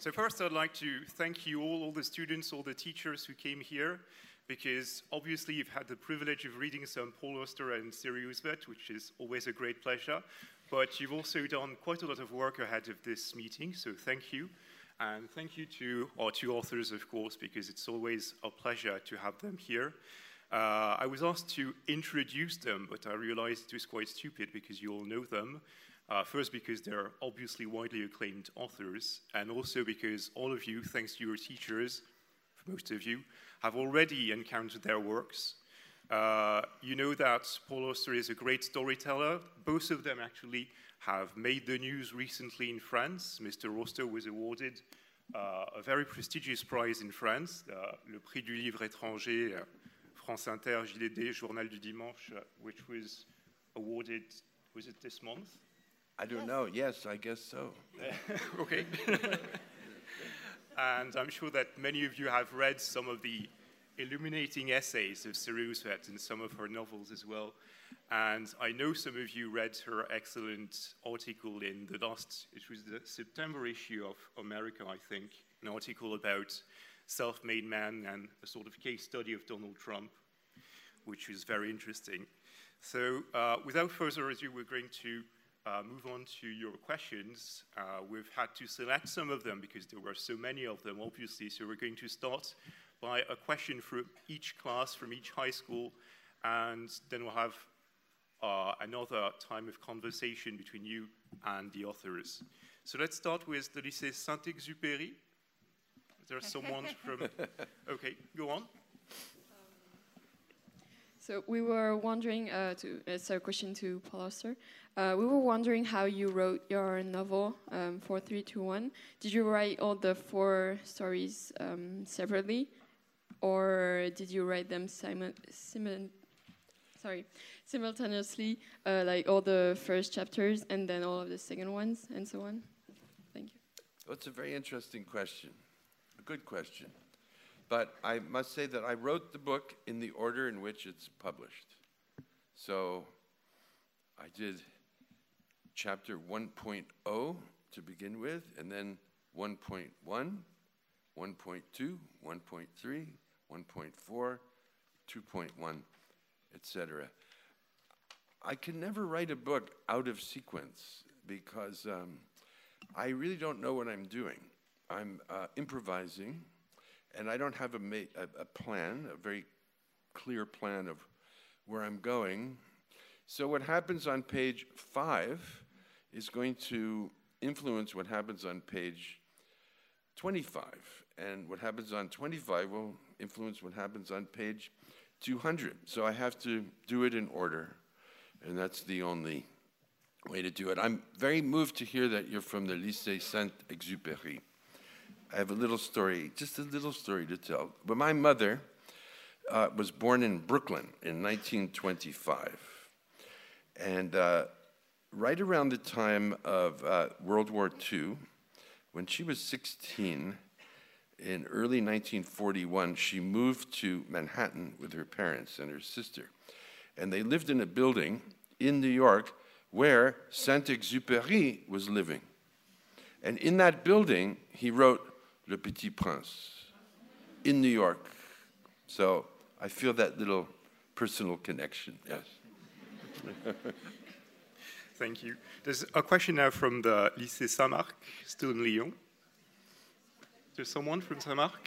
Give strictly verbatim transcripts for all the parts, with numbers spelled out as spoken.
So first I'd like to thank you all, all the students, all the teachers who came here, because obviously you've had the privilege of reading some Paul Auster and Siri Husband, which is always a great pleasure, but you've also done quite a lot of work ahead of this meeting, so thank you. And thank you to our two authors, of course, because it's always a pleasure to have them here. Uh, I was asked to introduce them, but I realized it was quite stupid because you all know them. Uh, first, because they're obviously widely acclaimed authors, and also because all of you, thanks to your teachers, for most of you, have already encountered their works. Uh, you know that Paul Auster is a great storyteller. Both of them actually have made the news recently in France. Mister Auster was awarded uh, a very prestigious prize in France, uh, le Prix du Livre étranger, uh, France Inter, J D D, Journal du Dimanche, uh, which was awarded, was it this month? I don't yes. know. Yes, I guess so. Okay. And I'm sure that many of you have read some of the illuminating essays of Siri Husband and some of her novels as well. And I know some of you read her excellent article in the last, it was the September issue of America, I think, an article about self-made man and a sort of case study of Donald Trump, which is very interesting. So uh, without further ado, we're going to Uh, move on to your questions. Uh, we've had to select some of them because there were so many of them, obviously. So we're going to start by a question from each class, from each high school, and then we'll have uh, another time of conversation between you and the authors. So let's start with the Lycée Saint-Exupéry. Is there someone from... Okay, go on. So we were wondering, uh, to, it's a question to Paul Auster. Uh, we were wondering how you wrote your novel, um, four three two one. Did you write all the four stories um, separately, or did you write them simu simu sorry, simultaneously, uh, like all the first chapters and then all of the second ones, and so on? Thank you. That's a very interesting question, a good question. But I must say that I wrote the book in the order in which it's published. So I did chapter one point oh to begin with, and then one point one, one point two, one point three, one point four, two point one, et cetera. I can never write a book out of sequence because um, I really don't know what I'm doing. I'm uh, improvising, and I don't have a, ma a, a plan, a very clear plan of where I'm going. So what happens on page five is going to influence what happens on page twenty-five. And what happens on twenty-five will influence what happens on page two hundred. So I have to do it in order, and that's the only way to do it. I'm very moved to hear that you're from the Lycée Saint-Exupéry. I have a little story, just a little story to tell. But my mother uh, was born in Brooklyn in nineteen twenty-five. And uh, right around the time of uh, World War Two, when she was sixteen, in early nineteen forty-one, she moved to Manhattan with her parents and her sister. And they lived in a building in New York where Saint-Exupéry was living. And in that building, he wrote Le Petit Prince in New York. So I feel that little personal connection, yes. Thank you. There's a question now from the Lycée Saint-Marc, still in Lyon. There's someone from Saint-Marc?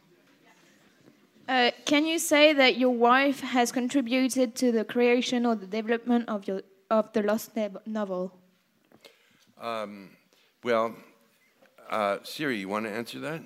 Uh, can you say that your wife has contributed to the creation or the development of, your, of the Lost novel? Um, well, uh, Siri, you want to answer that?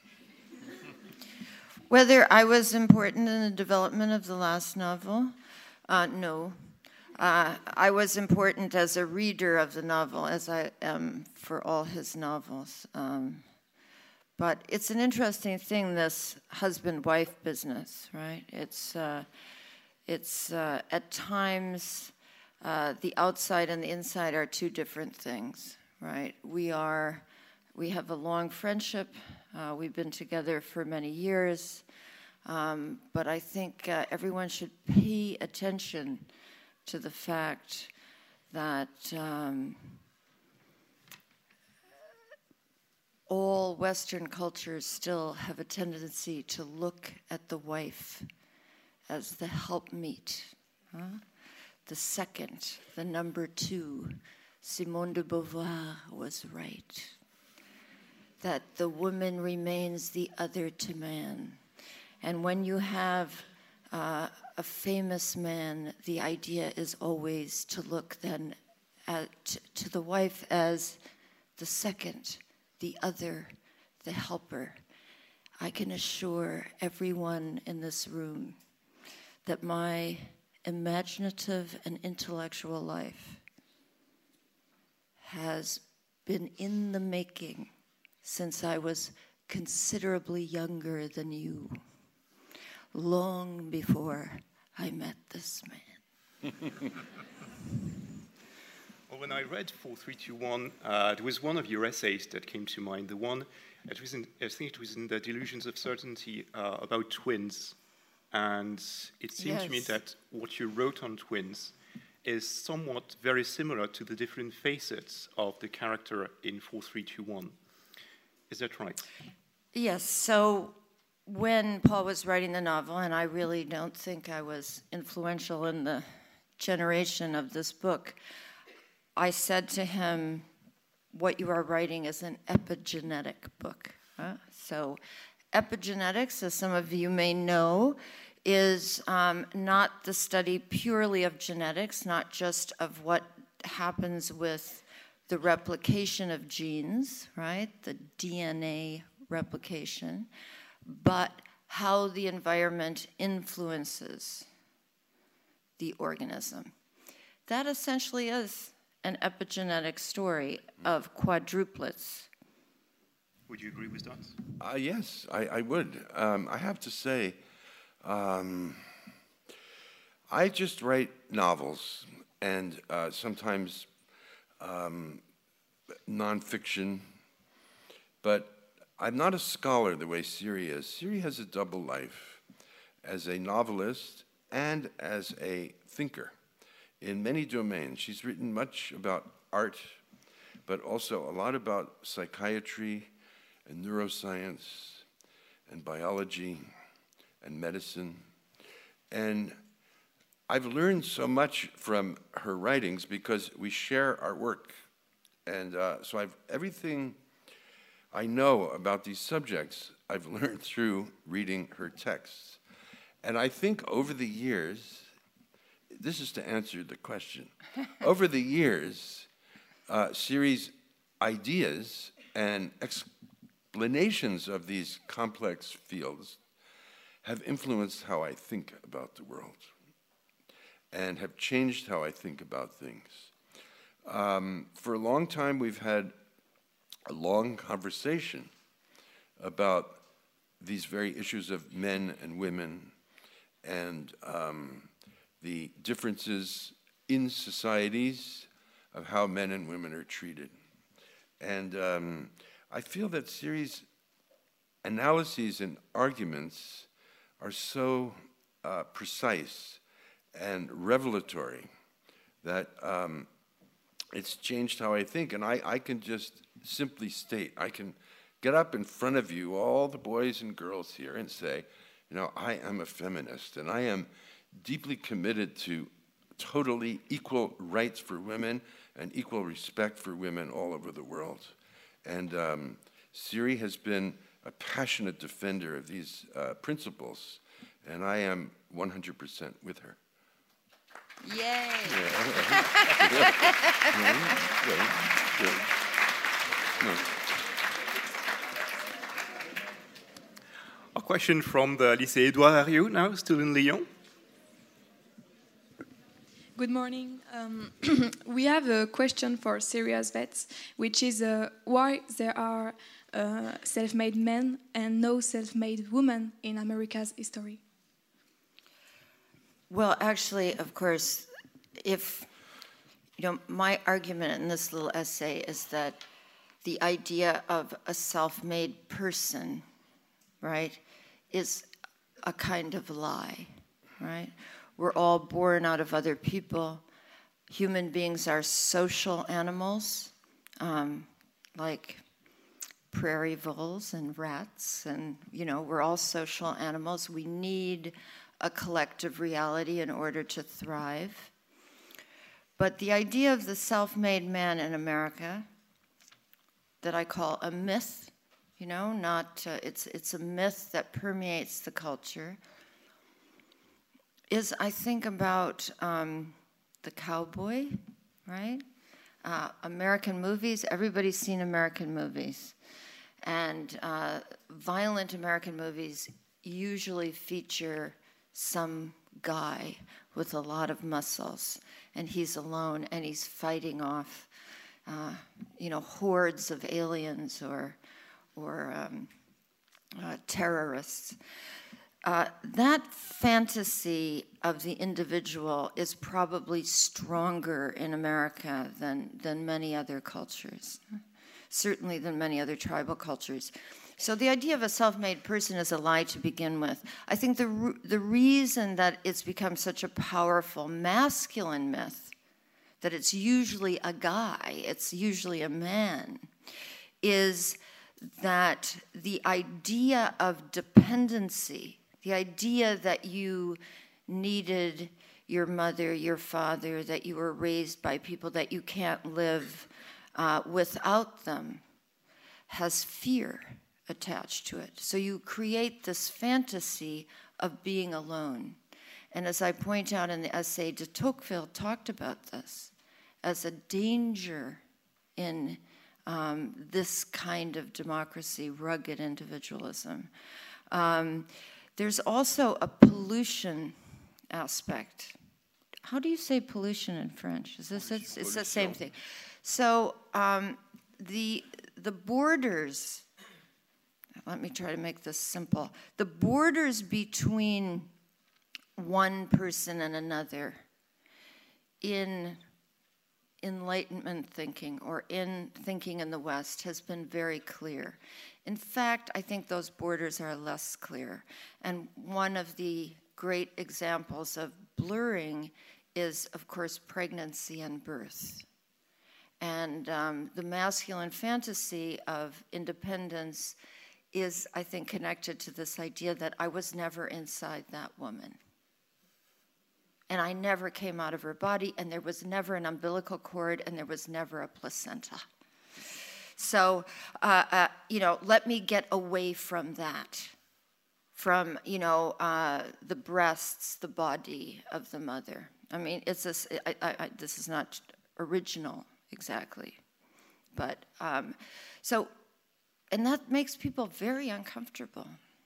Whether I was important in the development of the last novel? Uh, no. Uh, I was important as a reader of the novel, as I am for all his novels. Um, but it's an interesting thing, this husband-wife business, right? It's, uh, it's uh, at times, uh, the outside and the inside are two different things, right? We are, we have a long friendship. Uh, we've been together for many years. Um, but I think uh, everyone should pay attention to the fact that um, all all Western cultures still have a tendency to look at the wife as the helpmeet, huh? The second, the number two. Simone de Beauvoir was right. That the woman remains the other to man. And when you have uh, a famous man, the idea is always to look then at, to the wife as the second, the other, the helper. I can assure everyone in this room that my imaginative and intellectual life has been in the making since I was considerably younger than you, long before I met this man. Well, when I read four three two one, uh, there was one of your essays that came to mind, the one, it was in, I think it was in the Delusions of Certainty, uh, about twins. And it seemed yes. to me that what you wrote on twins is somewhat very similar to the different facets of the character in four three two one. Is that right? Yes, so when Paul was writing the novel, and I really don't think I was influential in the generation of this book, I said to him, what you are writing is an epigenetic book. Huh? So epigenetics, as some of you may know, is um, not the study purely of genetics, not just of what happens with the replication of genes, right, the D N A replication, but how the environment influences the organism. That essentially is an epigenetic story of quadruplets. Would you agree with that? Uh, yes, I, I would. Um, I have to say, um, I just write novels and uh, sometimes um, nonfiction, but I'm not a scholar the way Siri is. Siri has a double life as a novelist and as a thinker in many domains. She's written much about art, but also a lot about psychiatry and neuroscience and biology and medicine. And I've learned so much from her writings because we share our work. And uh, so I've everything I know about these subjects, I've learned through reading her texts. And I think over the years, this is to answer the question, over the years, uh, Siri's ideas and explanations of these complex fields have influenced how I think about the world and have changed how I think about things. Um, for a long time, we've had a long conversation about these very issues of men and women and um, the differences in societies of how men and women are treated. And um, I feel that Siri's analyses and arguments are so uh, precise and revelatory that um, it's changed how I think. And I, I can just simply state, I can get up in front of you, all the boys and girls here, and say, you know, I am a feminist, and I am deeply committed to totally equal rights for women and equal respect for women all over the world. And um, Siri has been a passionate defender of these uh, principles, and I am one hundred percent with her. Yay! Yeah. A question from the Lycée Édouard Herriot now, still in Lyon. Good morning. Um, we have a question for serious vets, which is uh, why there are uh, self-made men and no self-made women in America's history. Well, actually, of course, if, you know, my argument in this little essay is that the idea of a self-made person, right, is a kind of lie, right? We're all born out of other people. Human beings are social animals, um, like prairie voles and rats, and, you know, we're all social animals. We need a collective reality in order to thrive. But the idea of the self-made man in America, that I call a myth, you know, not, uh, it's, it's a myth that permeates the culture, is I think about um, the cowboy, right? Uh, American movies, everybody's seen American movies. And uh, violent American movies usually feature some guy with a lot of muscles, and he's alone, and he's fighting off, uh, you know, hordes of aliens or, or um, uh, terrorists. Uh, that fantasy of the individual is probably stronger in America than, than many other cultures, certainly than many other tribal cultures. So the idea of a self-made person is a lie to begin with. I think the, the reason that it's become such a powerful masculine myth, that it's usually a guy, it's usually a man, is that the idea of dependency, the idea that you needed your mother, your father, that you were raised by people that you can't live uh, without them, has fear attached to it. So you create this fantasy of being alone. And as I point out in the essay, de Tocqueville talked about this as a danger in um, this kind of democracy, rugged individualism. Um, there's also a pollution aspect. How do you say pollution in French? Is this it's, it's the same thing? So um, the the borders. Let me try to make this simple. The borders between one person and another in Enlightenment thinking or in thinking in the West has been very clear. In fact, I think those borders are less clear. And one of the great examples of blurring is, of course, pregnancy and birth. And um, the masculine fantasy of independence is, I think, connected to this idea that I was never inside that woman. And I never came out of her body, and there was never an umbilical cord, and there was never a placenta. So, uh, uh, you know, let me get away from that, from, you know, uh, the breasts, the body of the mother. I mean, it's this, I, I, I, this is not original exactly. But, um, so, and that makes people very uncomfortable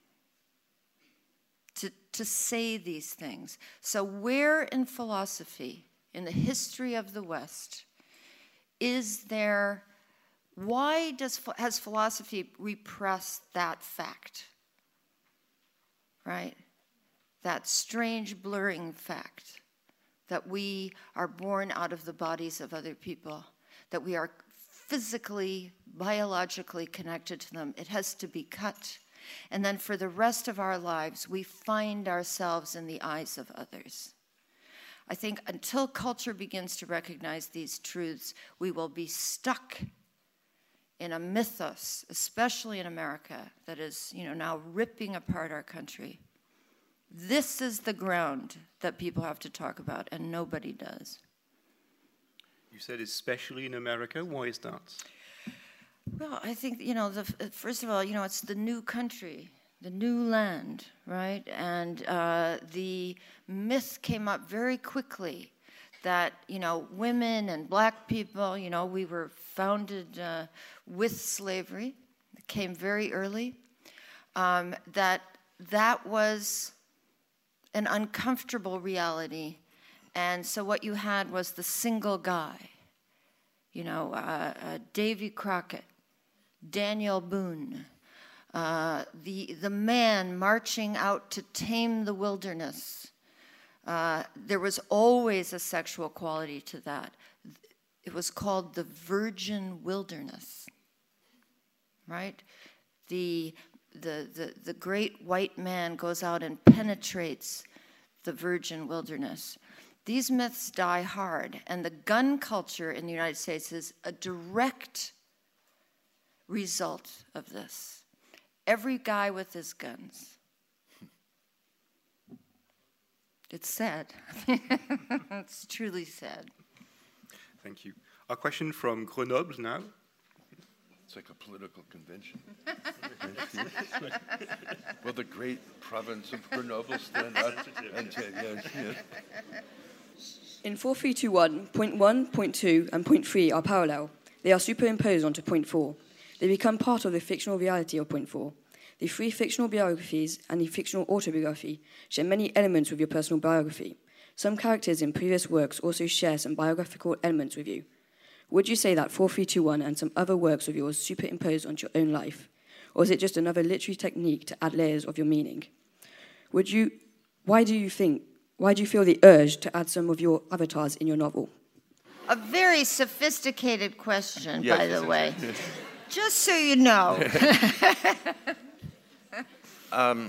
to, to say these things. So where in philosophy, in the history of the West, is there, why does, has philosophy repressed that fact, right? That strange blurring fact that we are born out of the bodies of other people, that we are physically, biologically connected to them. It has to be cut. And then for the rest of our lives, we find ourselves in the eyes of others. I think until culture begins to recognize these truths, we will be stuck in a mythos, especially in America, that is, you know, now ripping apart our country. This is the ground that people have to talk about, and nobody does. You said especially in America. Why is that? Well, I think, you know, the, first of all, you know, it's the new country, the new land, right? And uh, the myth came up very quickly that, you know, women and black people, you know, we were founded uh, with slavery. It came very early. Um, that that was an uncomfortable reality. And so what you had was the single guy, you know, uh, uh, Davy Crockett, Daniel Boone, uh, the, the man marching out to tame the wilderness. Uh, there was always a sexual quality to that. It was called the virgin wilderness, right? The, the, the, the great white man goes out and penetrates the virgin wilderness. These myths die hard, and the gun culture in the United States is a direct result of this. Every guy with his guns. It's sad. It's truly sad. Thank you. A question from Grenoble now. It's like a political convention. Will the great province of Grenoble stand up and say yes, yes? In four three two one, point one, point two, and point three are parallel. They are superimposed onto point four. They become part of the fictional reality of point four. The three fictional biographies and the fictional autobiography share many elements with your personal biography. Some characters in previous works also share some biographical elements with you. Would you say that four three two one and some other works of yours superimpose onto your own life? Or is it just another literary technique to add layers of your meaning? Would you, why do you think, why do you feel the urge to add some of your avatars in your novel? A very sophisticated question, Yes, by the yes, way. yes. Just so you know. um,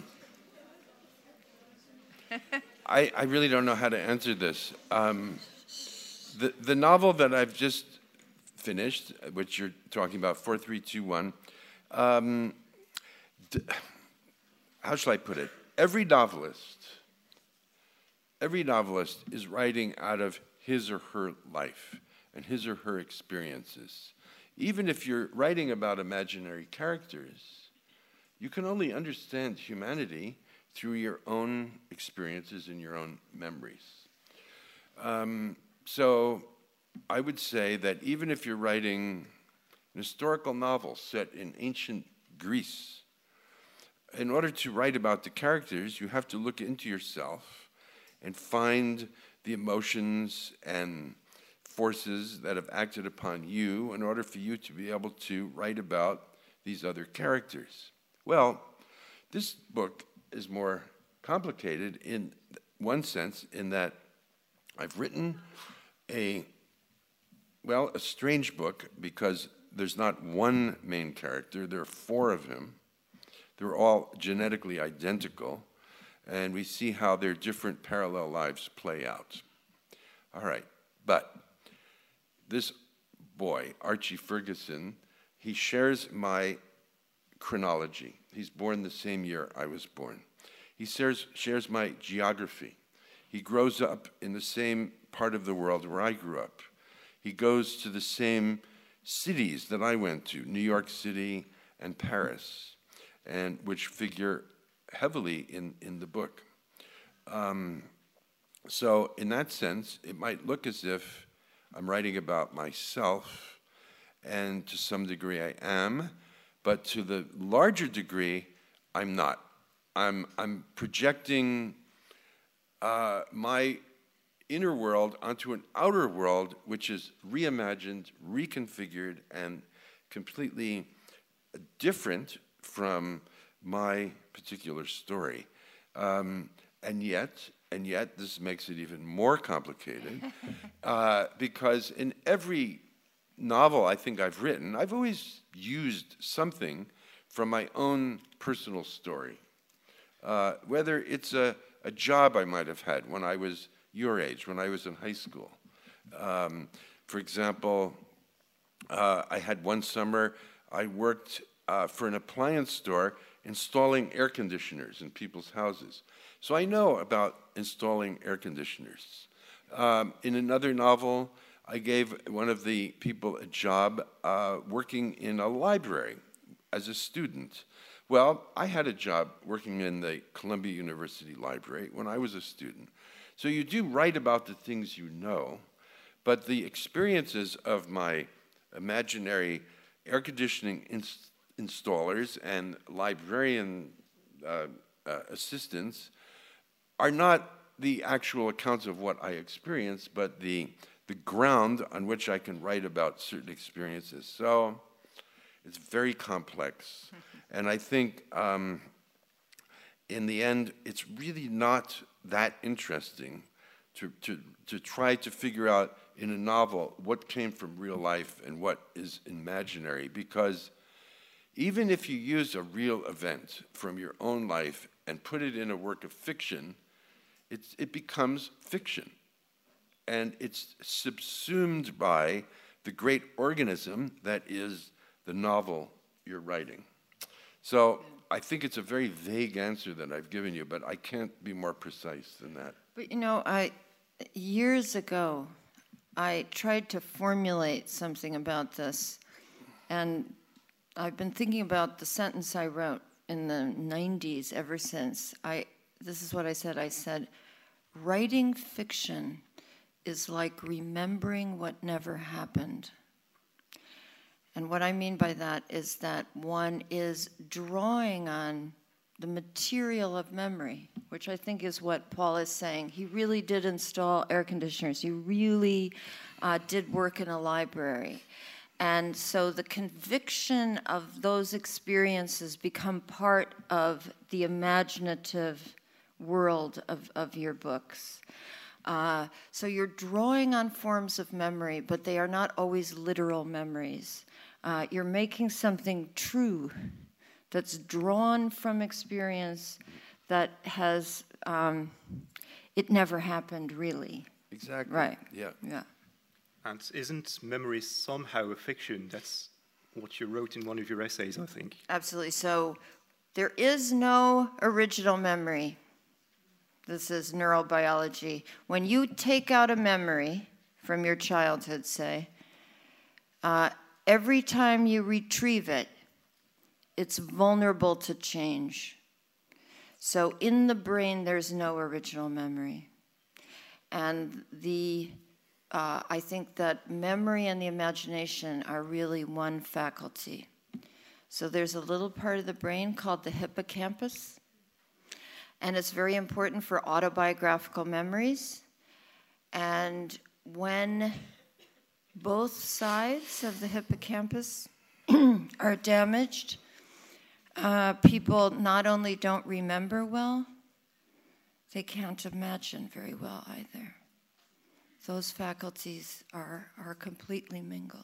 I, I really don't know how to answer this. Um, the, the novel that I've just finished, which you're talking about, four three two one, um, d- how shall I put it? Every novelist, every novelist is writing out of his or her life and his or her experiences. Even if you're writing about imaginary characters, you can only understand humanity through your own experiences and your own memories. Um, so I would say that even if you're writing an historical novel set in ancient Greece, in order to write about the characters, you have to look into yourself and find the emotions and forces that have acted upon you in order for you to be able to write about these other characters. Well, this book is more complicated in one sense in that I've written a, well, a strange book because there's not one main character, there are four of him. They're all genetically identical, and we see how their different parallel lives play out. All right, but this boy, Archie Ferguson, he shares my chronology. He's born the same year I was born. He shares, shares my geography. He grows up in the same part of the world where I grew up. He goes to the same cities that I went to, New York City and Paris, and which figure heavily in, in the book. Um, so in that sense, it might look as if I'm writing about myself, and to some degree I am, but to the larger degree, I'm not. I'm, I'm projecting uh, my inner world onto an outer world which is reimagined, reconfigured, and completely different from my particular story. Um, and yet, and yet, this makes it even more complicated, uh, because in every novel I think I've written, I've always used something from my own personal story. Uh, whether it's a, a job I might have had when I was your age, when I was in high school. Um, for example, uh, I had one summer, I worked uh, for an appliance store installing air conditioners in people's houses. So I know about installing air conditioners. Um, in another novel, I gave one of the people a job uh, working in a library as a student. Well, I had a job working in the Columbia University Library when I was a student. So you do write about the things you know, but the experiences of my imaginary air conditioning ins- installers and librarian uh, uh, assistants are not the actual accounts of what I experienced, but the, the ground on which I can write about certain experiences. So it's very complex. And I think um, in the end, it's really not that interesting to, to, to try to figure out in a novel what came from real life and what is imaginary, because even if you use a real event from your own life and put it in a work of fiction, it's, it becomes fiction. And it's subsumed by the great organism that is the novel your writing. So I think it's a very vague answer that I've given you, but I can't be more precise than that. But you know, I years ago, I tried to formulate something about this, and I've been thinking about the sentence I wrote in the nineties ever since. I this is what I said. I said, writing fiction is like remembering what never happened. And what I mean by that is that one is drawing on the material of memory, which I think is what Paul is saying. He really did install air conditioners. He really uh, did work in a library. And so the conviction of those experiences become part of the imaginative world of, of your books. Uh, so you're drawing on forms of memory, but they are not always literal memories. Uh, you're making something true that's drawn from experience that has, um, it never happened really. Exactly. Right. Yeah. Yeah. And isn't memory somehow a fiction? That's what you wrote in one of your essays, I think. Absolutely. So there is no original memory. This is neurobiology. When you take out a memory from your childhood, say, uh, every time you retrieve it, it's vulnerable to change. So in the brain, there's no original memory. And the, uh, I think that memory and the imagination are really one faculty. So there's a little part of the brain called the hippocampus, and it's very important for autobiographical memories. And when both sides of the hippocampus are damaged, uh, people not only don't remember well, they can't imagine very well either. Those faculties are, are completely mingled.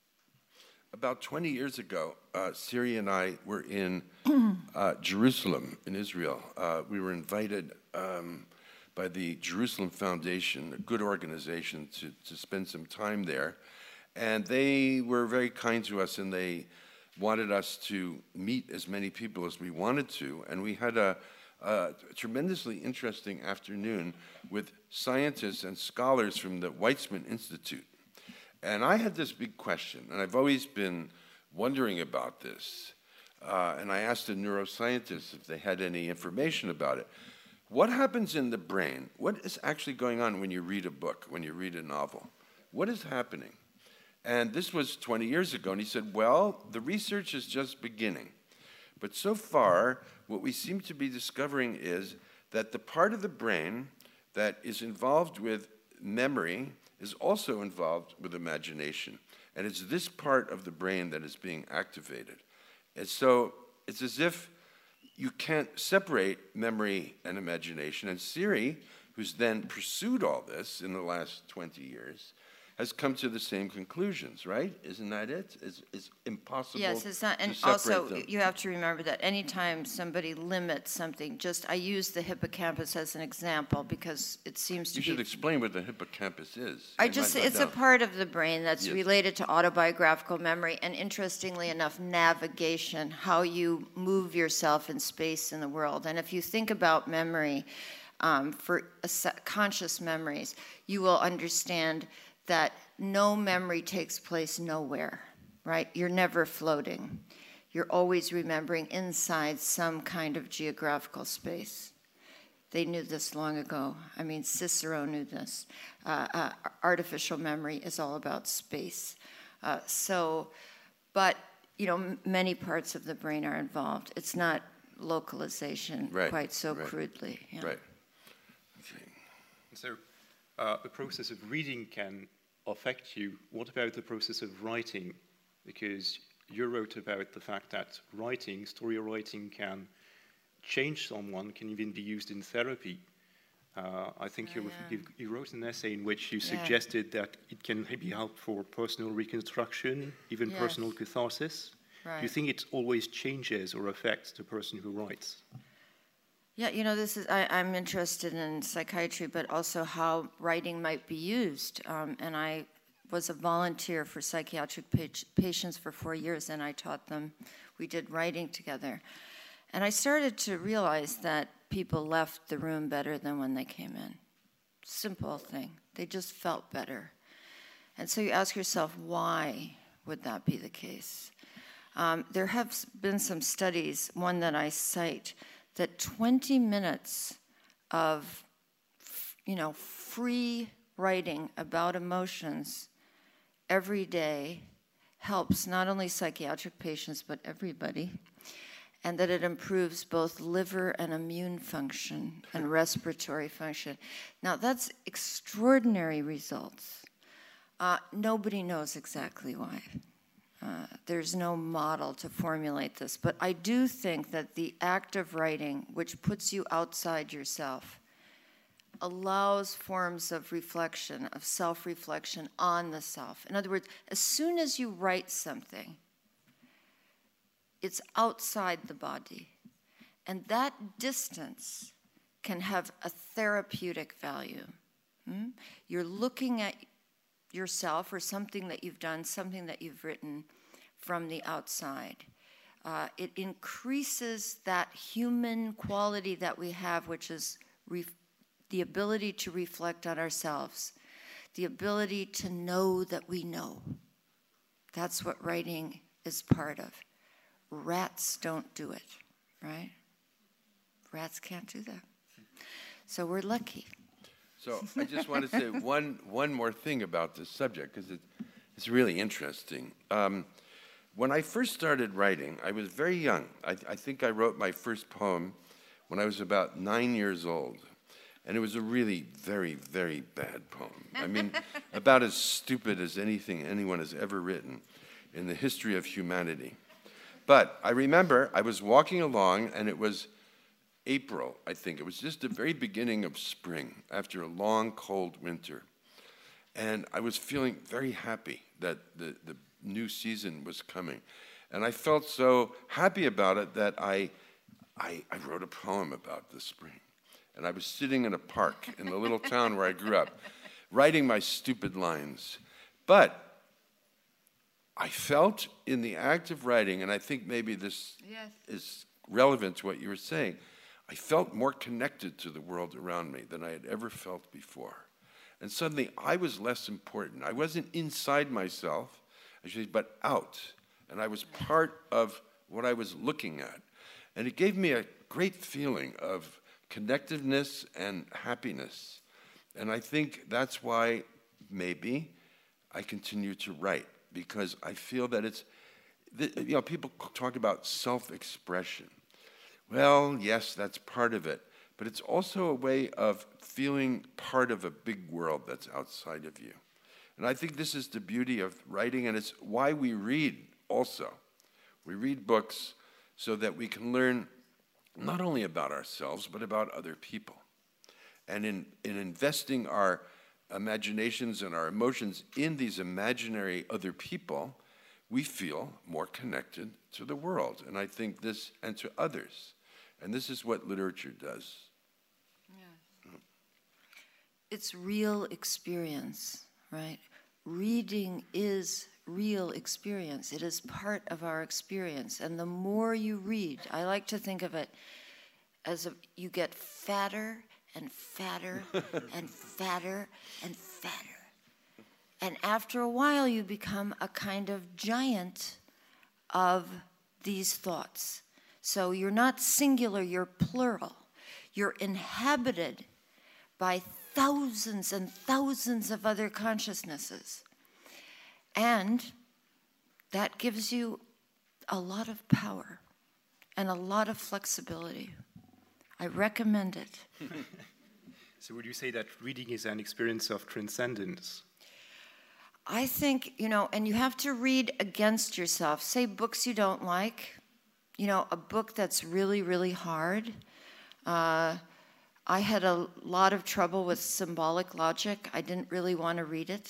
About twenty years ago, uh, Siri and I were in uh, Jerusalem in Israel. Uh, we were invited um, by the Jerusalem Foundation, a good organization, to, to spend some time there. And they were very kind to us, and they wanted us to meet as many people as we wanted to. And we had a, a tremendously interesting afternoon with scientists and scholars from the Weizmann Institute. And I had this big question, and I've always been wondering about this. Uh, and I asked the neuroscientists if they had any information about it. What happens in the brain? What is actually going on when you read a book, when you read a novel? What is happening? And this was twenty years ago, and he said, well, the research is just beginning. But so far, what we seem to be discovering is that the part of the brain that is involved with memory is also involved with imagination. And it's this part of the brain that is being activated. And so it's as if you can't separate memory and imagination. And Siri, who's then pursued all this in the last twenty years, has come to the same conclusions, right? Isn't that it? It's, it's impossible Yes, it's not, and to separate also them. you have to remember that anytime somebody limits something, just I use the hippocampus as an example because it seems to You be. should explain what the hippocampus is. I They just, might not it's a know. part of the brain that's Yes. related to autobiographical memory and, interestingly enough, navigation, how you move yourself in space in the world. And if you think about memory, um, for a se- conscious memories, you will understand that no memory takes place nowhere, right? You're never floating. You're always remembering inside some kind of geographical space. They knew this long ago. I mean, Cicero knew this. Uh, uh, artificial memory is all about space. Uh, so, but, you know, m- many parts of the brain are involved. It's not localization Right, quite so right, crudely. Yeah. Right. Okay. So uh, the process of reading can affect you. What about the process of writing? Because you wrote about the fact that writing, story writing, can change someone, can even be used in therapy. Uh, I think Oh, you, yeah. you, you wrote an essay in which you Yeah. suggested that it can maybe help for personal reconstruction, even Yes. personal catharsis. Do you Right. think it always changes or affects the person who writes? Yeah, you know, this is, I, I'm interested in psychiatry, but also how writing might be used. Um, and I was a volunteer for psychiatric patients for four years, and I taught them. We did writing together. And I started to realize that people left the room better than when they came in. Simple thing. They just felt better. And so you ask yourself, why would that be the case? Um, there have been some studies, one that I cite, that twenty minutes of, you know, free writing about emotions every day helps not only psychiatric patients, but everybody, and that it improves both liver and immune function and respiratory function. Now, that's extraordinary results. Uh, nobody knows exactly why. Uh, there's no model to formulate this, but I do think that the act of writing, which puts you outside yourself, allows forms of reflection, of self-reflection on the self. In other words, as soon as you write something, it's outside the body. And that distance can have a therapeutic value. Hmm? You're looking at yourself or something that you've done, something that you've written from the outside. Uh, it increases that human quality that we have, which is re- the ability to reflect on ourselves, the ability to know that we know. That's what writing is part of. Rats don't do it, right? Rats can't do that. So we're lucky. So I just want to say one, one more thing about this subject, because it, it's really interesting. Um, when I first started writing, I was very young. I, I think I wrote my first poem when I was about nine years old. And it was a really very, very bad poem. I mean, about as stupid as anything anyone has ever written in the history of humanity. But I remember I was walking along, and it was April, I think. It was just the very beginning of spring, after a long, cold winter. And I was feeling very happy that the, the new season was coming. And I felt so happy about it that I, I, I wrote a poem about the spring. And I was sitting in a park in the little town where I grew up, writing my stupid lines. But I felt in the act of writing, and I think maybe this yes. is relevant to what you were saying, I felt more connected to the world around me than I had ever felt before. And suddenly I was less important. I wasn't inside myself, actually, but out. And I was part of what I was looking at. And it gave me a great feeling of connectiveness and happiness. And I think that's why maybe I continue to write, because I feel that it's, you know, people talk about self-expression. Well, yes, that's part of it, but it's also a way of feeling part of a big world that's outside of you. And I think this is the beauty of writing, and it's why we read also. We read books so that we can learn not only about ourselves, but about other people. And in, in investing our imaginations and our emotions in these imaginary other people, we feel more connected to the world, and I think this, and to others. And this is what literature does. Yeah. Mm. It's real experience, right? Reading is real experience. It is part of our experience. And the more you read, I like to think of it as a, you get fatter and fatter and fatter and fatter. And after a while, you become a kind of giant of these thoughts. So you're not singular, you're plural. You're inhabited by thousands and thousands of other consciousnesses. And that gives you a lot of power and a lot of flexibility. I recommend it. So would you say that reading is an experience of transcendence? I think, you know, and you have to read against yourself. Say books you don't like. You know, a book that's really, really hard. Uh, I had a lot of trouble with symbolic logic. I didn't really want to read it.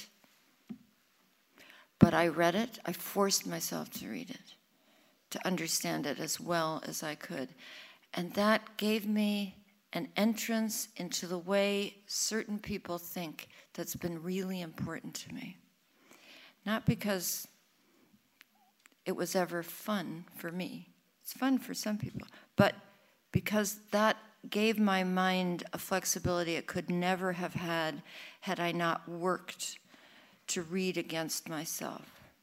But I read it. I forced myself to read it, to understand it as well as I could. And that gave me an entrance into the way certain people think that's been really important to me. not because it was ever fun for me. It's fun for some people, but because that gave my mind a flexibility it could never have had had I not worked to read against myself.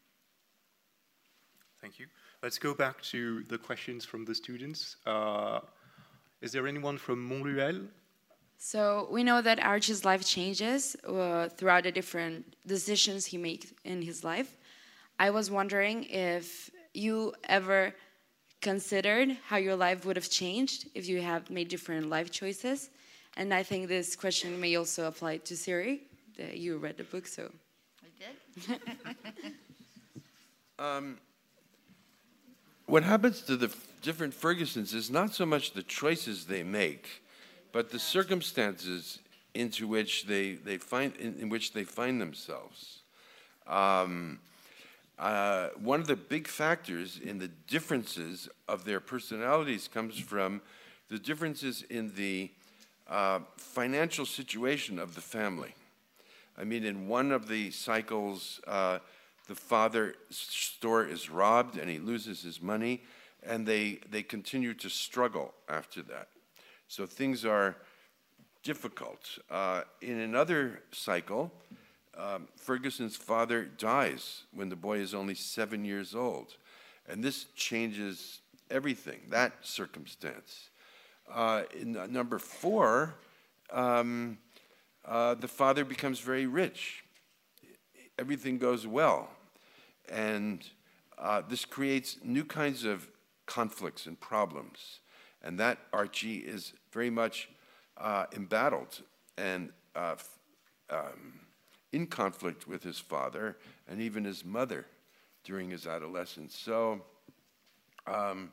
Thank you. Let's go back to the questions from the students. Uh, is there anyone from Montluel? So we know that Archie's life changes uh, throughout the different decisions he makes in his life. I was wondering if you ever considered how your life would have changed if you have made different life choices. And I think this question may also apply to Siri. Uh, you read the book, so. I did. um, what happens to the f- different Fergusons is not so much the choices they make, but the circumstances into which they, they find in, in which they find themselves. Um, uh, one of the big factors in the differences of their personalities comes from the differences in the uh, financial situation of the family. I mean, in one of the cycles, uh, the father's store is robbed and he loses his money, and they, they continue to struggle after that. So things are difficult. Uh, in another cycle, um, Ferguson's father dies when the boy is only seven years old. And this changes everything, that circumstance. Uh, in uh, number four, um, uh, the father becomes very rich. Everything goes well. And uh, this creates new kinds of conflicts and problems. And that Archie is very much uh, embattled and uh, um, in conflict with his father and even his mother during his adolescence. So um,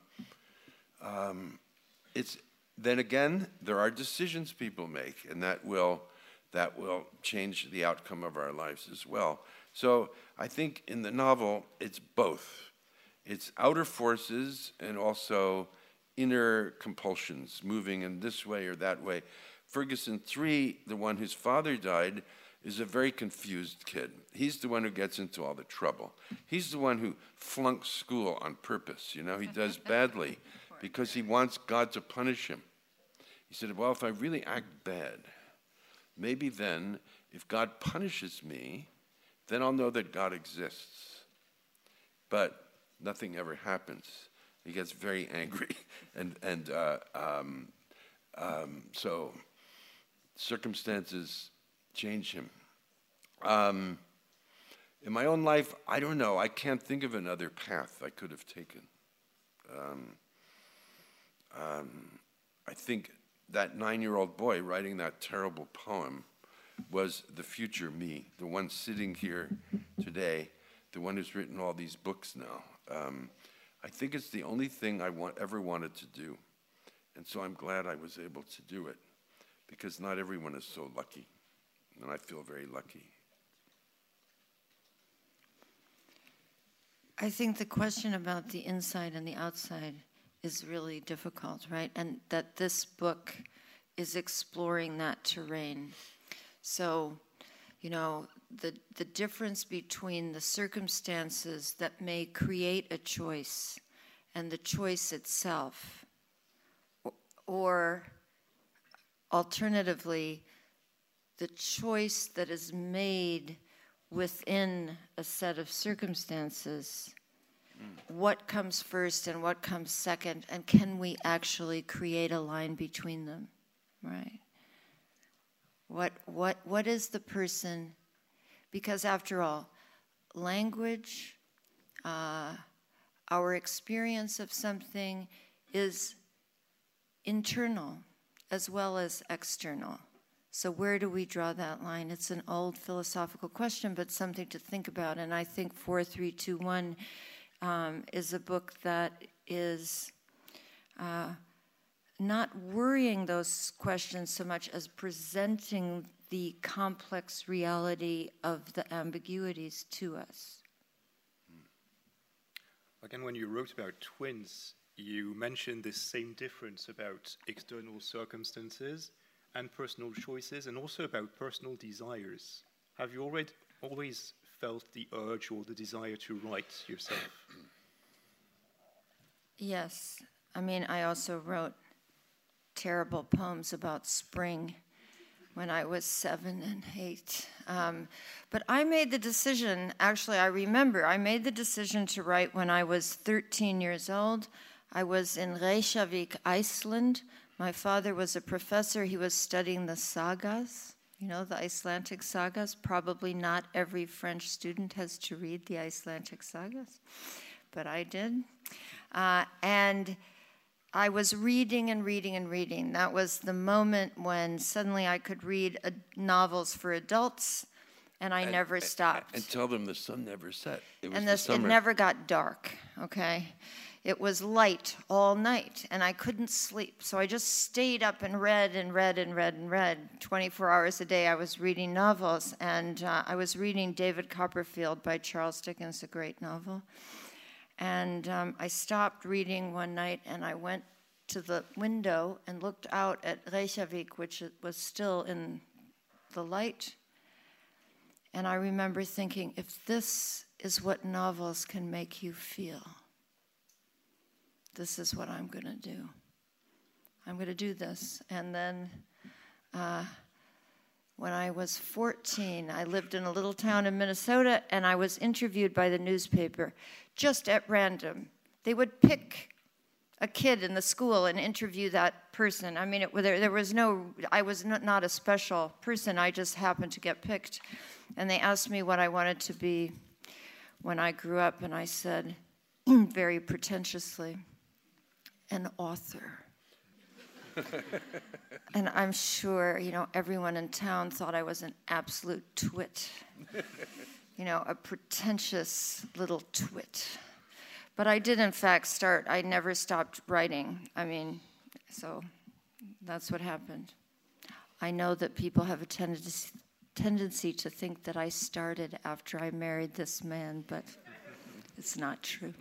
um, it's then again, there are decisions people make, and that will that will change the outcome of our lives as well. So I think in the novel, it's both. It's outer forces and also inner compulsions, moving in this way or that way. Ferguson three, the one whose father died, is a very confused kid. He's the one who gets into all the trouble. He's the one who flunks school on purpose. You know, he does badly because he wants God to punish him. He said, well, if I really act bad, maybe then, if God punishes me, then I'll know that God exists. But nothing ever happens. He gets very angry. and and uh, um, um, so circumstances change him. Um, in my own life, I don't know. I can't think of another path I could have taken. Um, um, I think that nine-year-old boy writing that terrible poem was the future me, the one sitting here today, the one who's written all these books now. Um, I think it's the only thing I want, ever wanted to do. And so I'm glad I was able to do it, because not everyone is so lucky, and I feel very lucky. I think the question about the inside and the outside is really difficult, right? And that this book is exploring that terrain. So, you know, the, the difference between the circumstances that may create a choice and the choice itself, or, or alternatively, the choice that is made within a set of circumstances, mm. what comes first and what comes second, and can we actually create a line between them, right? What, what, what is the person, because after all, language, uh, our experience of something is internal as well as external. So where do we draw that line? It's an old philosophical question, but something to think about. And I think four three two one um, is a book that is uh, not worrying those questions so much as presenting the complex reality of the ambiguities to us. Again, when you wrote about twins, you mentioned this same difference about external circumstances and personal choices, and also about personal desires. Have you already always felt the urge or the desire to write yourself? Yes. I mean, I also wrote terrible poems about spring when I was seven and eight. Um, but I made the decision, actually, I remember, I made the decision to write when I was thirteen years old. I was in Reykjavik, Iceland. My father was a professor. He was studying the sagas, you know, the Icelandic sagas. Probably not every French student has to read the Icelandic sagas, but I did. Uh, and I was reading and reading and reading. That was the moment when suddenly I could read uh, novels for adults, and I and, never and, stopped. And tell them the sun never set. It was and the this, summer. It never got dark, okay? It was light all night, and I couldn't sleep. So I just stayed up and read and read and read and read. twenty-four hours a day I was reading novels, and uh, I was reading David Copperfield by Charles Dickens, a great novel. And um, I stopped reading one night, and I went to the window and looked out at Reykjavik, which was still in the light. And I remember thinking, if this is what novels can make you feel, this is what I'm going to do. I'm going to do this. And then uh, when I was fourteen, I lived in a little town in Minnesota, and I was interviewed by the newspaper just at random. They would pick a kid in the school and interview that person. I mean, it, there, there was no, I was not, not a special person. I just happened to get picked. And they asked me what I wanted to be when I grew up, and I said, very pretentiously, an author. And I'm sure, you know, everyone in town thought I was an absolute twit. You know, a pretentious little twit. But I did, in fact, start, I never stopped writing. I mean, so that's what happened. I know that people have a tendency, tendency to think that I started after I married this man, but it's not true.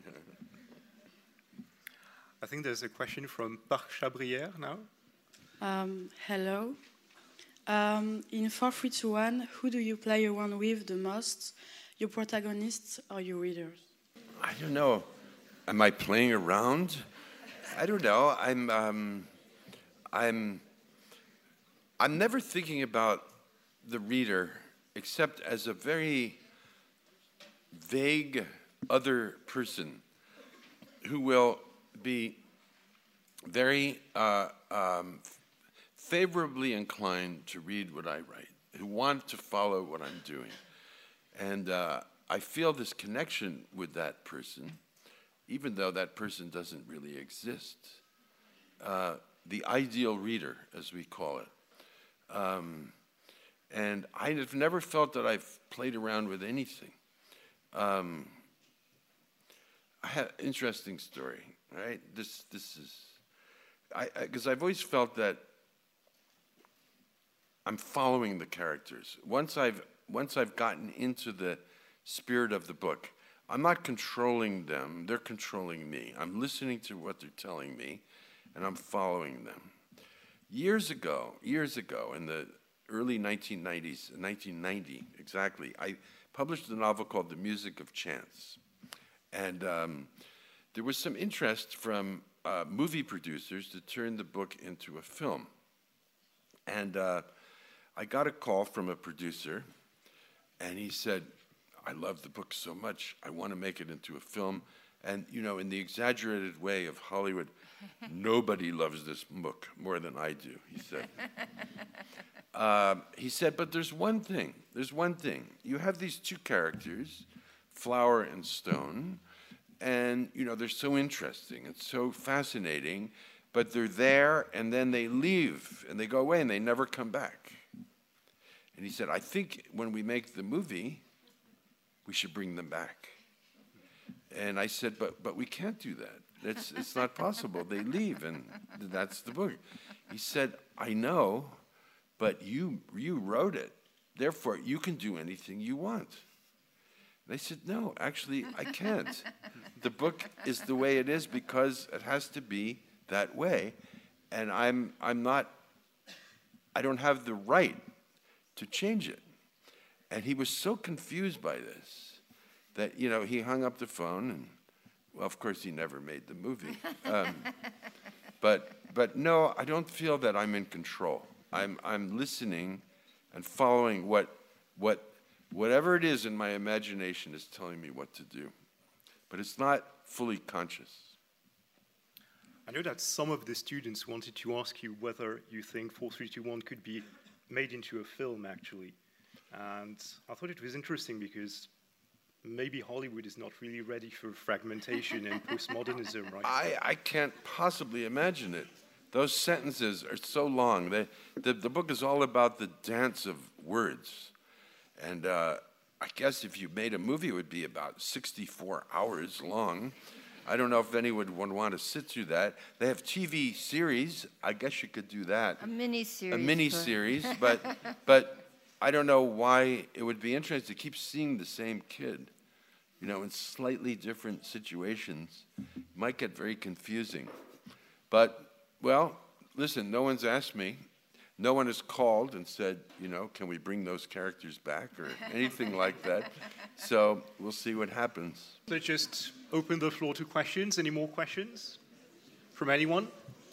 I think there's a question from Parc Chabrière now. Um, hello. Um, in four, three, two, one, who do you play around with the most? Your protagonists or your readers? I don't know. Am I playing around? I don't know. I'm, um, I'm, I'm never thinking about the reader except as a very vague other person who will be very uh, um, favorably inclined to read what I write, who want to follow what I'm doing. And uh, I feel this connection with that person, even though that person doesn't really exist. Uh, the ideal reader, as we call it. Um, and I have never felt that I've played around with anything. Um, I had an interesting story, right? This, this is, because I've always felt that I'm following the characters. Once I've, once I've gotten into the spirit of the book, I'm not controlling them, they're controlling me. I'm listening to what they're telling me, and I'm following them. Years ago, years ago, in the early nineteen nineties, nineteen ninety exactly, I published a novel called The Music of Chance. And um, there was some interest from uh, movie producers to turn the book into a film. And uh, I got a call from a producer, and he said, I love the book so much, I want to make it into a film. And, you know, in the exaggerated way of Hollywood, nobody loves this book more than I do, he said. uh, he said, but there's one thing, there's one thing. You have these two characters, Flower and Stone, and, you know, they're so interesting and so fascinating, but they're there, and then they leave, and they go away, and they never come back. And he said, I think when we make the movie, we should bring them back. And I said, but but we can't do that. It's, it's not possible. They leave, and that's the book. He said, I know, but you, you wrote it. Therefore, you can do anything you want. And I said, no, actually, I can't. The book is the way it is because it has to be that way. And I'm, I'm not, I don't have the right to change it. And he was so confused by this that, you know, he hung up the phone and, well, of course, he never made the movie. Um, but, but no, I don't feel that I'm in control. I'm, I'm listening and following what, what, whatever it is in my imagination is telling me what to do. But it's not fully conscious. I know that some of the students wanted to ask you whether you think four three two one could be made into a film, actually. And I thought it was interesting because maybe Hollywood is not really ready for fragmentation and postmodernism, right? I, I can't possibly imagine it. Those sentences are so long. They, the, the book is all about the dance of words. And uh, I guess if you made a movie, it would be about sixty-four hours long. I don't know if anyone would want to sit through that. They have T V series. I guess you could do that. A mini-series. A mini-series, but, but I don't know why it would be interesting to keep seeing the same kid, you know, in slightly different situations. It might get very confusing. But, well, listen, no one's asked me. No one has called and said, you know, can we bring those characters back or anything like that. So we'll see what happens. Let's just open the floor to questions. Any more questions from anyone?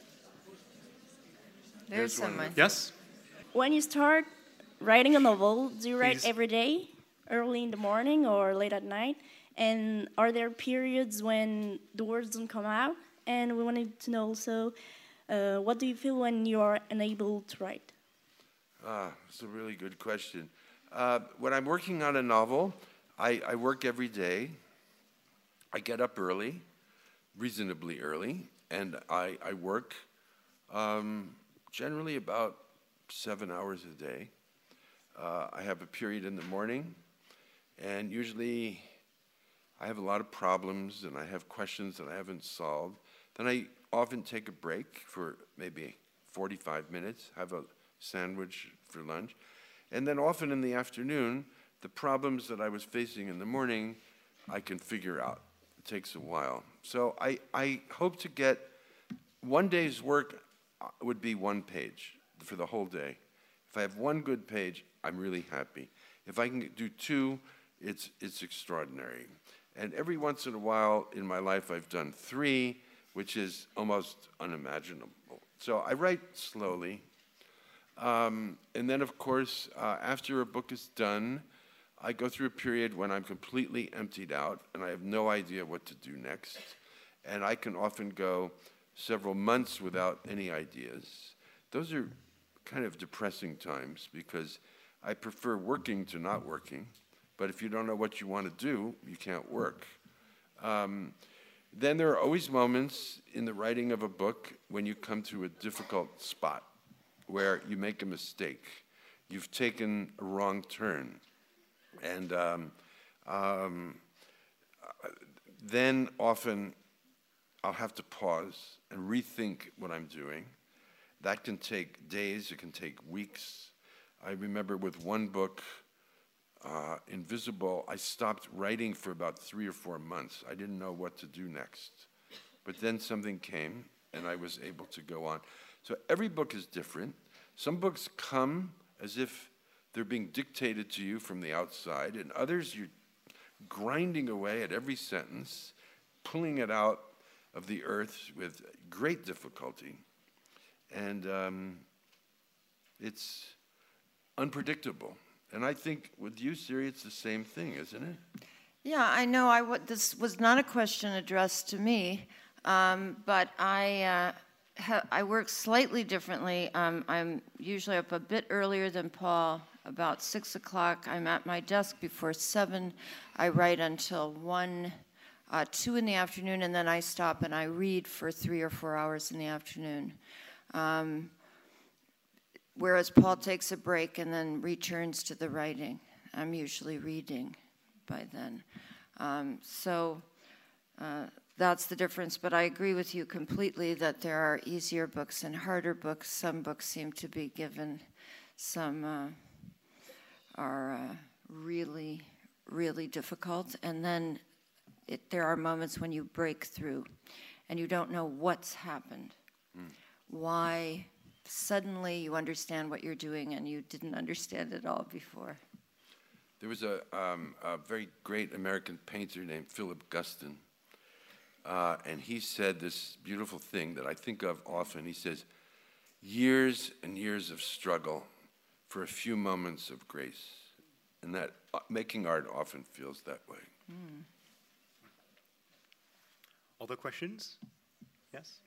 There's someone. Yes? When you start writing a novel, do you write Please. every day, early in the morning or late at night? And are there periods when the words don't come out? And we wanted to know also, uh, what do you feel when you are unable to write? Ah, that's a really good question. Uh, when I'm working on a novel, I, I work every day. I get up early, reasonably early, and I, I work um, generally about seven hours a day. Uh, I have a period in the morning, and usually I have a lot of problems and I have questions that I haven't solved. Then I often take a break for maybe forty-five minutes, have a sandwich for lunch, and then often in the afternoon, the problems that I was facing in the morning, I can figure out. It takes a while. So I, I hope to get one day's work would be one page for the whole day. If I have one good page, I'm really happy. If I can do two, it's, it's extraordinary. And every once in a while in my life, I've done three, which is almost unimaginable. So I write slowly. Um, and then, of course, uh, after a book is done, I go through a period when I'm completely emptied out and I have no idea what to do next. And I can often go several months without any ideas. Those are kind of depressing times because I prefer working to not working. But if you don't know what you want to do, you can't work. Um, then there are always moments in the writing of a book when you come to a difficult spot where you make a mistake. You've taken a wrong turn. And um, um, then often I'll have to pause and rethink what I'm doing. That can take days, it can take weeks. I remember with one book, uh, Invisible, I stopped writing for about three or four months. I didn't know what to do next. But then something came and I was able to go on. So every book is different. Some books come as if they're being dictated to you from the outside, and others you're grinding away at every sentence, pulling it out of the earth with great difficulty. And um, it's unpredictable. And I think with you, Siri, it's the same thing, isn't it? Yeah, I know. I w- this was not a question addressed to me, um, but I uh, ha- I work slightly differently. Um, I'm usually up a bit earlier than Paul. About six o'clock, I'm at my desk before seven. I write until one, uh, two in the afternoon, and then I stop and I read for three or four hours in the afternoon. Um, whereas Paul takes a break and then returns to the writing. I'm usually reading by then. Um, so uh, that's the difference, but I agree with you completely that there are easier books and harder books. Some books seem to be given, some uh, are uh, really, really difficult, and then it, there are moments when you break through and you don't know what's happened. Mm. Why suddenly you understand what you're doing and you didn't understand it all before. There was a, um, a very great American painter named Philip Guston, uh, and he said this beautiful thing that I think of often. He says, years and years of struggle for a few moments of grace. And that uh, making art often feels that way. Mm. Other questions? Yes?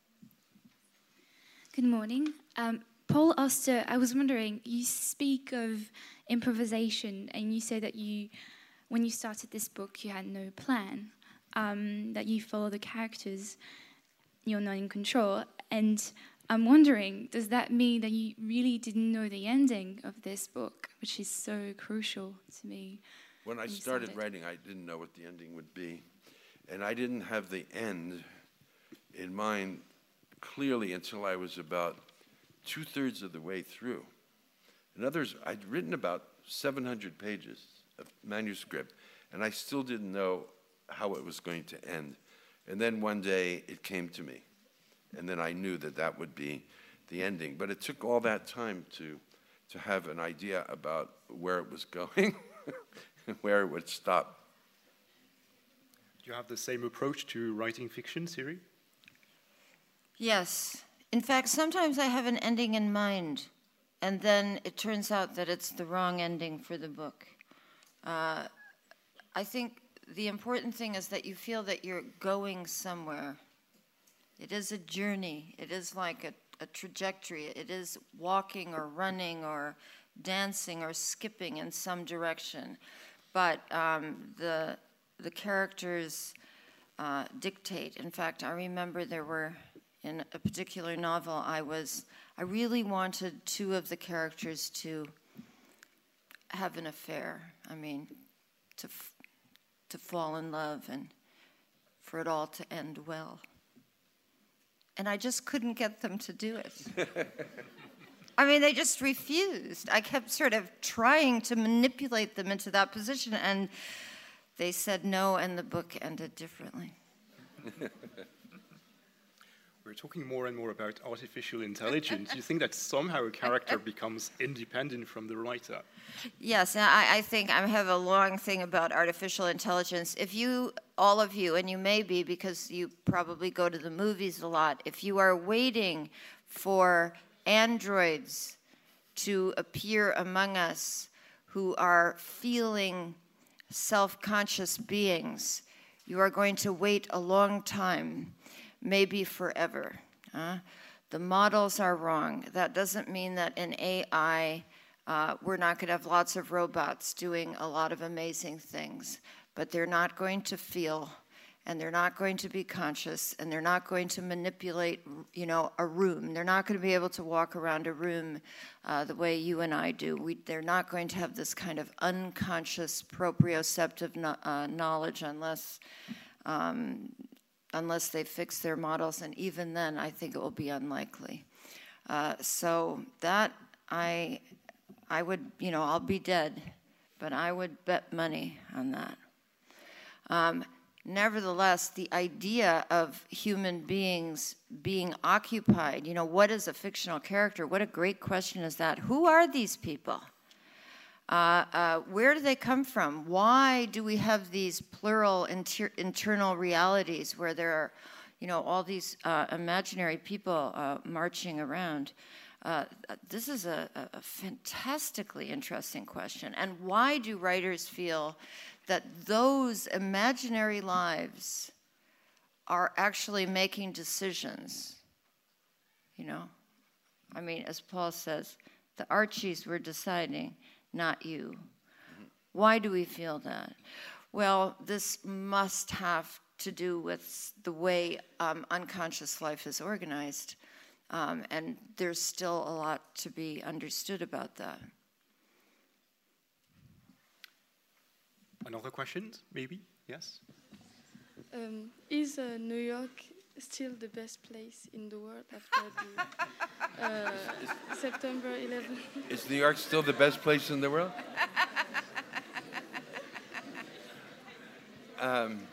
Good morning. Um, Paul Auster, I was wondering, you speak of improvisation, and you say that you, when you started this book, you had no plan, um, that you follow the characters, you're not in control. And I'm wondering, does that mean that you really didn't know the ending of this book, which is so crucial to me? When I started writing, I didn't know what the ending would be. And I didn't have the end in mind clearly until I was about two-thirds of the way through. In other words, I'd written about seven hundred pages of manuscript, and I still didn't know how it was going to end. And then one day it came to me, and then I knew that that would be the ending. But it took all that time to, to have an idea about where it was going and where it would stop. Do you have the same approach to writing fiction, Siri? Yes. In fact, sometimes I have an ending in mind, and then it turns out that it's the wrong ending for the book. Uh, I think the important thing is that you feel that you're going somewhere. It is a journey. It is like a, a trajectory. It is walking or running or dancing or skipping in some direction. But um, the, the characters uh, dictate. In fact, I remember there were, in a particular novel, I was, I really wanted two of the characters to have an affair. I mean, to, f to fall in love and for it all to end well. And I just couldn't get them to do it. I mean, they just refused. I kept sort of trying to manipulate them into that position, and they said no, and the book ended differently. We're talking more and more about artificial intelligence. Do you think that somehow a character becomes independent from the writer? Yes, and I, I think I have a long thing about artificial intelligence. If you, all of you, and you may be because you probably go to the movies a lot, if you are waiting for androids to appear among us who are feeling self-conscious beings, you are going to wait a long time. Maybe forever. Uh, the models are wrong. That doesn't mean that in A I, uh, we're not going to have lots of robots doing a lot of amazing things, but they're not going to feel, and they're not going to be conscious, and they're not going to manipulate, you know, a room. They're not going to be able to walk around a room uh, the way you and I do. We, they're not going to have this kind of unconscious proprioceptive no, uh, knowledge unless um, unless they fix their models, and even then, I think it will be unlikely. Uh, so that, I, I would, you know, I'll be dead, but I would bet money on that. Um, nevertheless, the idea of human beings being occupied, you know, what is a fictional character? What a great question is that. Who are these people? Uh, uh, where do they come from? Why do we have these plural inter internal realities where there are, you know, all these uh, imaginary people uh, marching around? Uh, this is a, a fantastically interesting question. And why do writers feel that those imaginary lives are actually making decisions? You know, I mean, as Paul says, the Archies were deciding, not you. Why do we feel that? Well, this must have to do with the way um, unconscious life is organized, um, and there's still a lot to be understood about that. Another question, maybe? Yes? Um, is uh, New York still the best place in the world after the uh, September eleventh? Is New York still the best place in the world? um,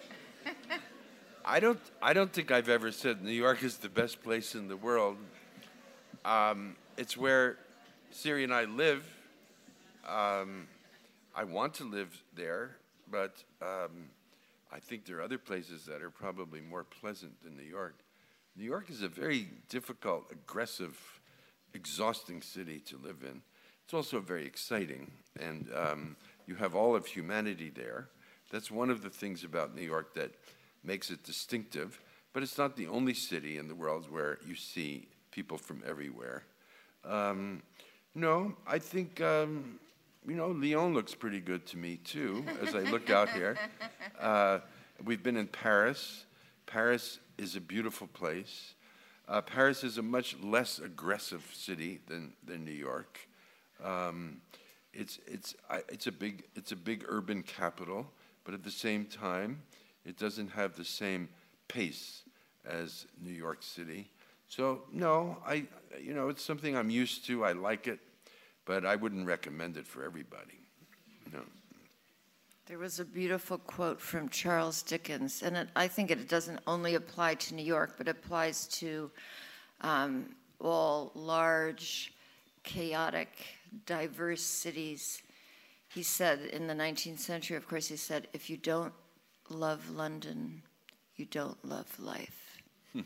I don't. I don't think I've ever said New York is the best place in the world. Um, it's where Siri and I live. Um, I want to live there, but um, I think there are other places that are probably more pleasant than New York. New York is a very difficult, aggressive, exhausting city to live in. It's also very exciting, and um, you have all of humanity there. That's one of the things about New York that makes it distinctive, but it's not the only city in the world where you see people from everywhere. Um, no, I think, um, you know, Lyon looks pretty good to me too, as I look out here. Uh, we've been in Paris. Paris is a beautiful place. Uh, Paris is a much less aggressive city than, than New York. Um, it's, it's, I, it's, a big, it's a big urban capital, but at the same time, it doesn't have the same pace as New York City. So, no, I, you know, it's something I'm used to. I like it, but I wouldn't recommend it for everybody. No. There was a beautiful quote from Charles Dickens, and it, I think it doesn't only apply to New York, but applies to um, all large, chaotic, diverse cities. He said in the nineteenth century, of course, he said, if you don't love London, you don't love life.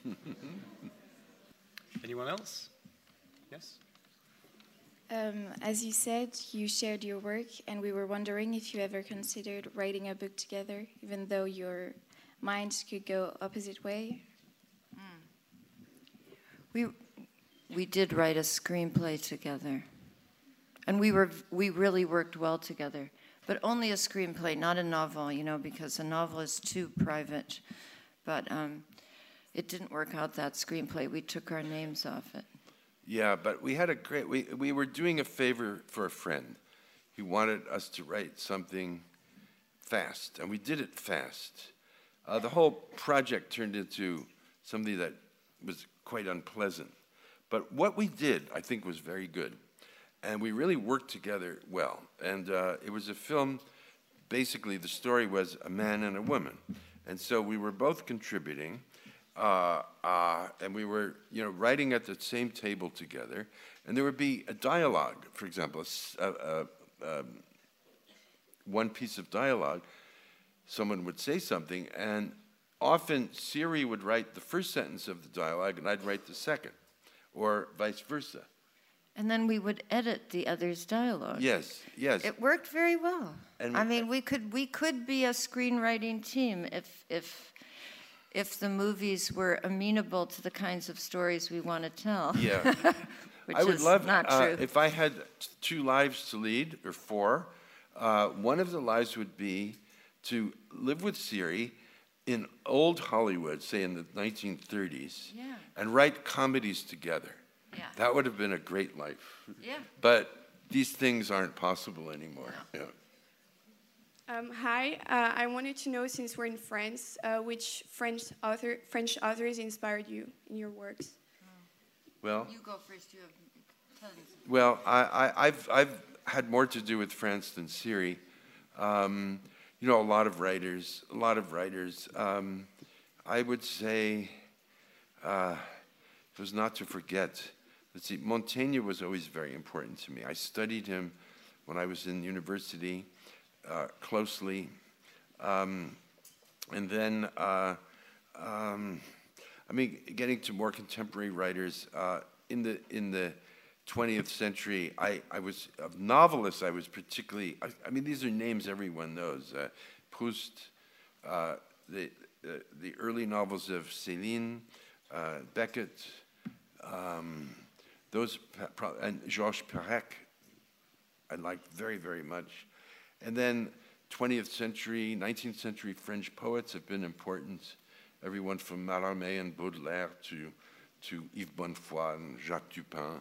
Anyone else? Yes? Um, as you said, you shared your work, and we were wondering if you ever considered writing a book together, even though your minds could go opposite way. Mm. We we did write a screenplay together, and we were we really worked well together. But only a screenplay, not a novel, you know, because a novel is too private. But um, it didn't work out, that screenplay. We took our names off it. Yeah, but we had a great, we, we were doing a favor for a friend. He wanted us to write something fast, and we did it fast. Uh, the whole project turned into something that was quite unpleasant. But what we did, I think, was very good. And we really worked together well. And uh, it was a film, basically the story was a man and a woman. And so we were both contributing. Uh, uh, and we were, you know, writing at the same table together, and there would be a dialogue, for example, a, a, a, um, one piece of dialogue, someone would say something, and often Siri would write the first sentence of the dialogue, and I'd write the second, or vice versa. And then we would edit the other's dialogue. Yes, yes. It worked very well. And I mean, we could we could be a screenwriting team if if. if the movies were amenable to the kinds of stories we want to tell. Yeah. Which I would is love, not uh, true. if I had two lives to lead, or four, uh, one of the lives would be to live with Siri in old Hollywood, say in the nineteen thirties, yeah. and write comedies together. Yeah. That would have been a great life. Yeah. But these things aren't possible anymore. No. Yeah. Um, hi, uh, I wanted to know, since we're in France, uh, which French author, French authors inspired you in your works? Well, you go first. You have tons. Well, I, I, I've I've had more to do with France than Siri. Um, you know, a lot of writers, a lot of writers. Um, I would say, uh, it was not to forget. Let's see, Montaigne was always very important to me. I studied him when I was in university. Uh, closely, um, and then, uh, um, I mean, getting to more contemporary writers uh, in the in the twentieth century. I, I was of novelists. I was particularly. I, I mean, these are names everyone knows. Uh, Proust, uh, the uh, the early novels of Céline, uh, Beckett, um, those and Georges Perec. I liked very very much. And then twentieth century, nineteenth century French poets have been important. Everyone from Mallarmé and Baudelaire to, to Yves Bonnefoy and Jacques Dupin.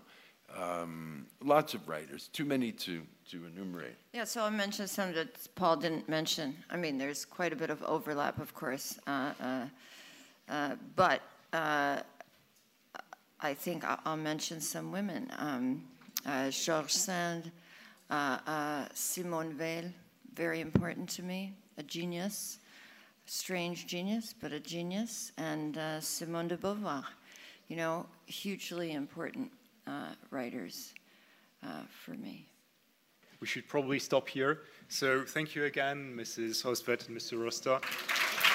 Um, lots of writers, too many to, to enumerate. Yeah, so I'll mention some that Paul didn't mention. I mean, there's quite a bit of overlap, of course. Uh, uh, uh, but uh, I think I'll, I'll mention some women. Um, uh, Georges Sand, Uh, uh, Simone Weil, very important to me, a genius, a strange genius, but a genius, and uh, Simone de Beauvoir, you know, hugely important uh, writers uh, for me. we should probably stop here. So thank you again, Missus Hosvet and Mister Rosta.